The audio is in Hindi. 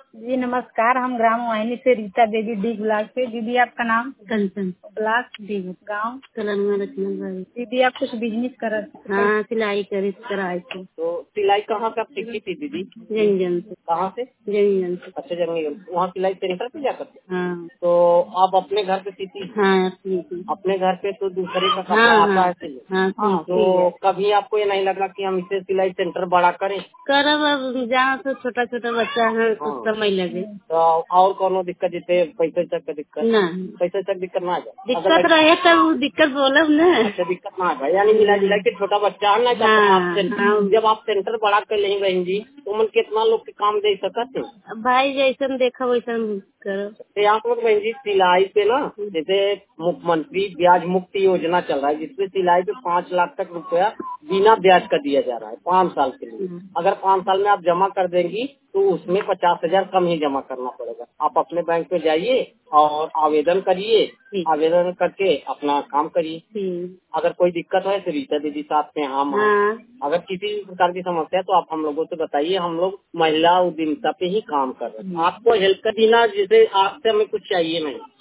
जी नमस्कार, हम ग्राम वाहिनी से रीता देवी डी ब्लॉक से। दीदी आपका नाम? कंचन ब्लॉक डी गाँव तेलंगाना लखनऊ। दीदी आप कुछ बिजनेस कर रहे थे? हाँ, सिलाई कराई थी। तो सिलाई कहाँ पे आप सीखी थी दीदी? जंगजन से। कहाँ से? जंगजन से। अच्छा जंगल, वहाँ सिलाई सेंटर पे जाकर के? हाँ। तो आप अपने घर पे सीखी? हाँ, ठीक है। अपने घर पे तो दूसरे का कपड़ा हाँ, आता हाँ, है सिलने। हाँ, तो कभी आपको ये नहीं लगा कि हम इसे सिलाई सेंटर बड़ा करें? करब अब जहाँ से छोटा छोटा बच्चा है तो हाँ। समय लगे। तो और कोनो दिक्कत जैसे पैसे तक का दिक्कत? नहीं, पैसे तक दिक्कत ना आ जाए? दिक्कत रहे तो दिक्कत बोलब न। अच्छा दिक्कत ना आ जाए, यानी मिला जुला के छोटा बच्चा है ना, जब आप सेंटर बड़ा कर लेंगे बहन जी तो मन कितना लोग के काम दे सकते हैं? भाई जैसन देखा वैसन करो। तो यहाँ पर बहन जी सिलाई पे ना जैसे मुख्यमंत्री ब्याज मुक्ति योजना चल रहा है, जिसमें सिलाई पे 5 लाख तक रुपया बिना ब्याज का दिया जा रहा है 5 साल के लिए। अगर 5 साल में आप जमा कर देंगी तो उसमें 50,000 कम ही जमा करना पड़ेगा। आप अपने बैंक में जाइए और आवेदन करिए, आवेदन करके अपना काम करिए। अगर कोई दिक्कत है तो रीता दीदी साथ में हम हैं। अगर किसी भी प्रकार की समस्या है तो आप हम लोगों से बताइए, हम लोग महिला उद्यमिता पे ही काम कर रहे हैं। आपको हेल्प कर देना, जैसे आपसे हमें कुछ चाहिए नहीं।